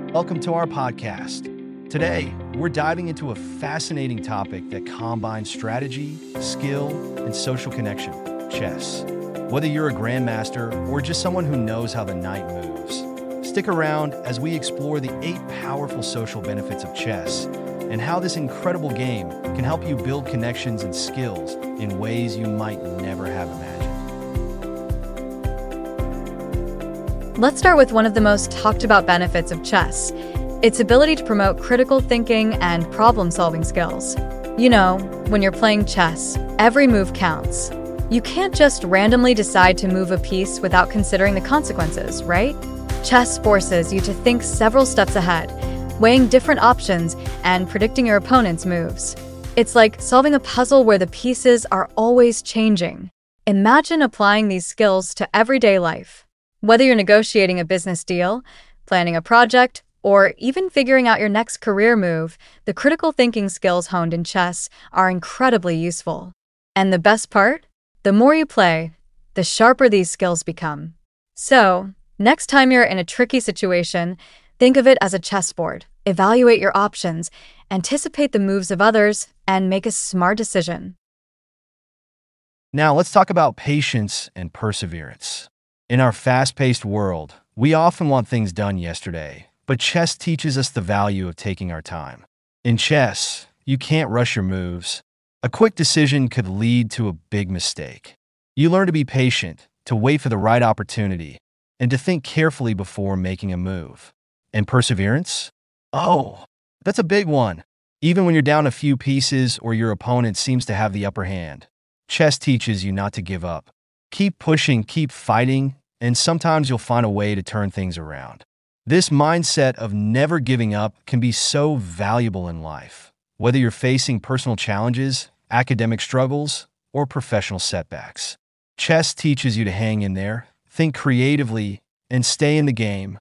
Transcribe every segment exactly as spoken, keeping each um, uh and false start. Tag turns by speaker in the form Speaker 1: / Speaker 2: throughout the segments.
Speaker 1: Welcome to our podcast. Today, we're diving into a fascinating topic that combines strategy, skill, and social connection, chess. Whether you're a grandmaster or just someone who knows how the knight moves, stick around as we explore the eight powerful social benefits of chess and how this incredible game can help you build connections and skills in ways you might never have imagined.
Speaker 2: Let's start with one of the most talked about benefits of chess, its ability to promote critical thinking and problem-solving skills. You know, when you're playing chess, every move counts. You can't just randomly decide to move a piece without considering the consequences, right? Chess forces you to think several steps ahead, weighing different options and predicting your opponent's moves. It's like solving a puzzle where the pieces are always changing. Imagine applying these skills to everyday life. Whether you're negotiating a business deal, planning a project, or even figuring out your next career move, the critical thinking skills honed in chess are incredibly useful. And the best part? The more you play, the sharper these skills become. So, next time you're in a tricky situation, think of it as a chessboard. Evaluate your options, anticipate the moves of others, and make a smart decision.
Speaker 1: Now, let's talk about patience and perseverance. In our fast-paced world, we often want things done yesterday, but chess teaches us the value of taking our time. In chess, you can't rush your moves. A quick decision could lead to a big mistake. You learn to be patient, to wait for the right opportunity, and to think carefully before making a move. And perseverance? Oh, that's a big one. Even when you're down a few pieces or your opponent seems to have the upper hand, chess teaches you not to give up. Keep pushing, keep fighting, and sometimes you'll find a way to turn things around. This mindset of never giving up can be so valuable in life, whether you're facing personal challenges, academic struggles, or professional setbacks. Chess teaches you to hang in there, think creatively, and stay in the game.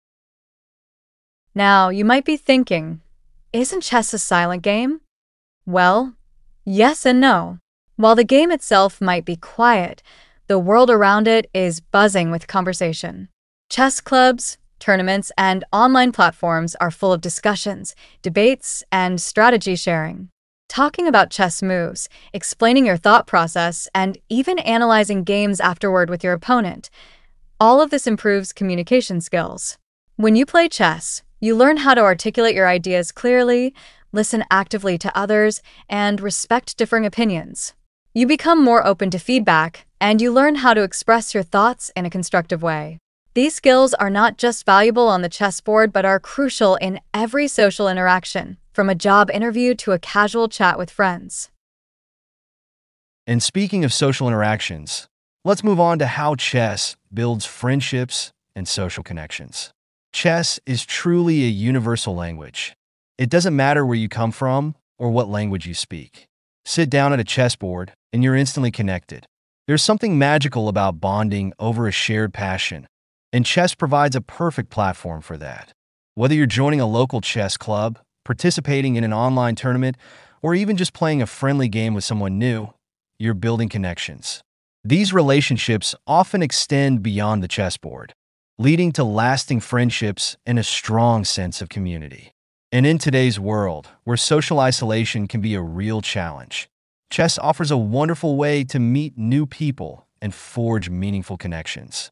Speaker 2: Now, you might be thinking, isn't chess a silent game? Well, yes and no. While the game itself might be quiet, the world around it is buzzing with conversation. Chess clubs, tournaments, and online platforms are full of discussions, debates, and strategy sharing. Talking about chess moves, explaining your thought process, and even analyzing games afterward with your opponent. All of this improves communication skills. When you play chess, you learn how to articulate your ideas clearly, listen actively to others, and respect differing opinions. You become more open to feedback, and you learn how to express your thoughts in a constructive way. These skills are not just valuable on the chessboard, but are crucial in every social interaction, from a job interview to a casual chat with friends.
Speaker 1: And speaking of social interactions, let's move on to how chess builds friendships and social connections. Chess is truly a universal language. It doesn't matter where you come from or what language you speak. Sit down at a chessboard, and you're instantly connected. There's something magical about bonding over a shared passion, and chess provides a perfect platform for that. Whether you're joining a local chess club, participating in an online tournament, or even just playing a friendly game with someone new, you're building connections. These relationships often extend beyond the chessboard, leading to lasting friendships and a strong sense of community. And in today's world, where social isolation can be a real challenge, chess offers a wonderful way to meet new people and forge meaningful connections.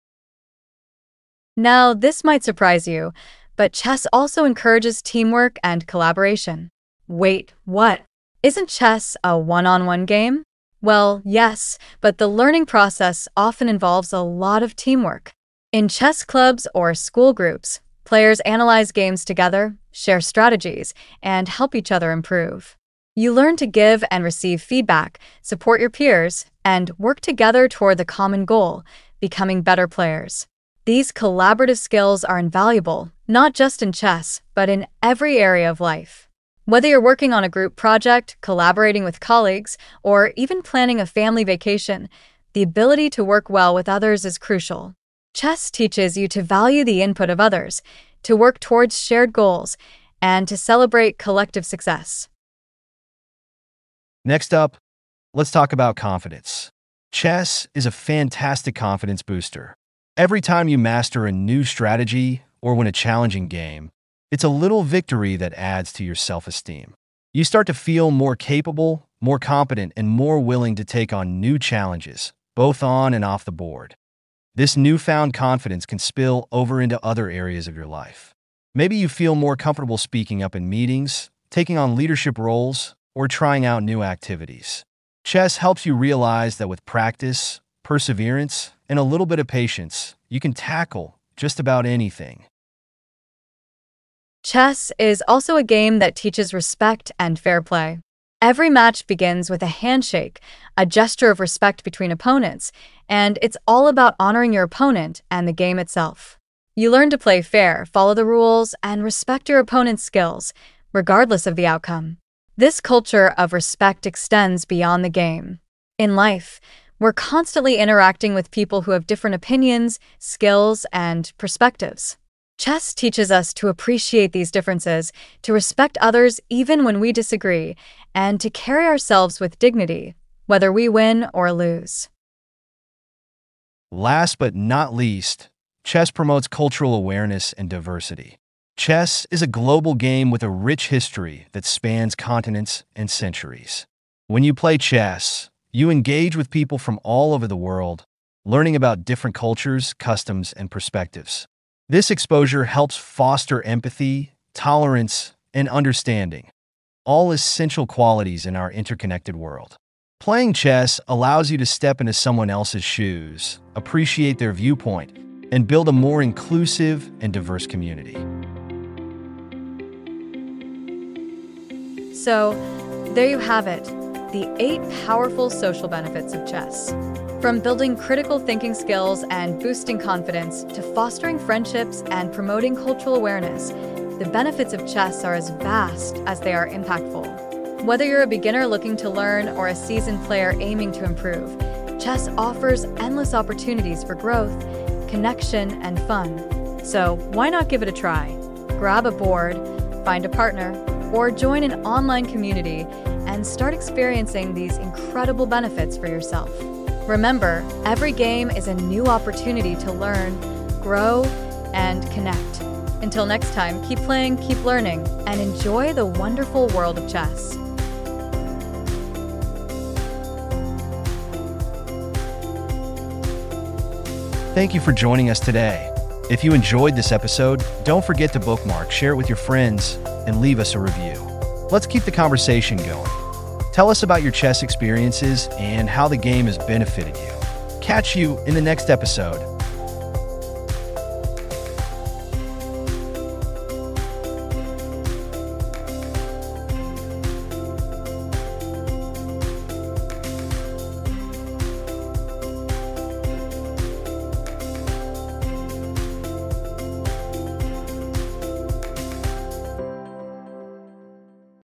Speaker 2: Now, this might surprise you, but chess also encourages teamwork and collaboration. Wait, what? Isn't chess a one-on-one game? Well, yes, but the learning process often involves a lot of teamwork. In chess clubs or school groups, players analyze games together, share strategies, and help each other improve. You learn to give and receive feedback, support your peers, and work together toward the common goal, becoming better players. These collaborative skills are invaluable, not just in chess, but in every area of life. Whether you're working on a group project, collaborating with colleagues, or even planning a family vacation, the ability to work well with others is crucial. Chess teaches you to value the input of others, to work towards shared goals, and to celebrate collective success.
Speaker 1: Next up, let's talk about confidence. Chess is a fantastic confidence booster. Every time you master a new strategy or win a challenging game, it's a little victory that adds to your self-esteem. You start to feel more capable, more competent, and more willing to take on new challenges, both on and off the board. This newfound confidence can spill over into other areas of your life. Maybe you feel more comfortable speaking up in meetings, taking on leadership roles, or trying out new activities. Chess helps you realize that with practice, perseverance, and a little bit of patience, you can tackle just about anything.
Speaker 2: Chess is also a game that teaches respect and fair play. Every match begins with a handshake, a gesture of respect between opponents, and it's all about honoring your opponent and the game itself. You learn to play fair, follow the rules, and respect your opponent's skills, regardless of the outcome. This culture of respect extends beyond the game. In life, we're constantly interacting with people who have different opinions, skills, and perspectives. Chess teaches us to appreciate these differences, to respect others even when we disagree, and to carry ourselves with dignity, whether we win or lose.
Speaker 1: Last but not least, chess promotes cultural awareness and diversity. Chess is a global game with a rich history that spans continents and centuries. When you play chess, you engage with people from all over the world, learning about different cultures, customs, and perspectives. This exposure helps foster empathy, tolerance, and understanding, all essential qualities in our interconnected world. Playing chess allows you to step into someone else's shoes, appreciate their viewpoint, and build a more inclusive and diverse community.
Speaker 2: So, there you have it, the eight powerful social benefits of chess. From building critical thinking skills and boosting confidence to fostering friendships and promoting cultural awareness, the benefits of chess are as vast as they are impactful. Whether you're a beginner looking to learn or a seasoned player aiming to improve, chess offers endless opportunities for growth, connection, and fun. So why not give it a try? Grab a board, find a partner, or join an online community and start experiencing these incredible benefits for yourself. Remember, every game is a new opportunity to learn, grow, and connect. Until next time, keep playing, keep learning, and enjoy the wonderful world of chess.
Speaker 1: Thank you for joining us today. If you enjoyed this episode, don't forget to bookmark, share it with your friends, and leave us a review. Let's keep the conversation going. Tell us about your chess experiences and how the game has benefited you. Catch you in the next episode.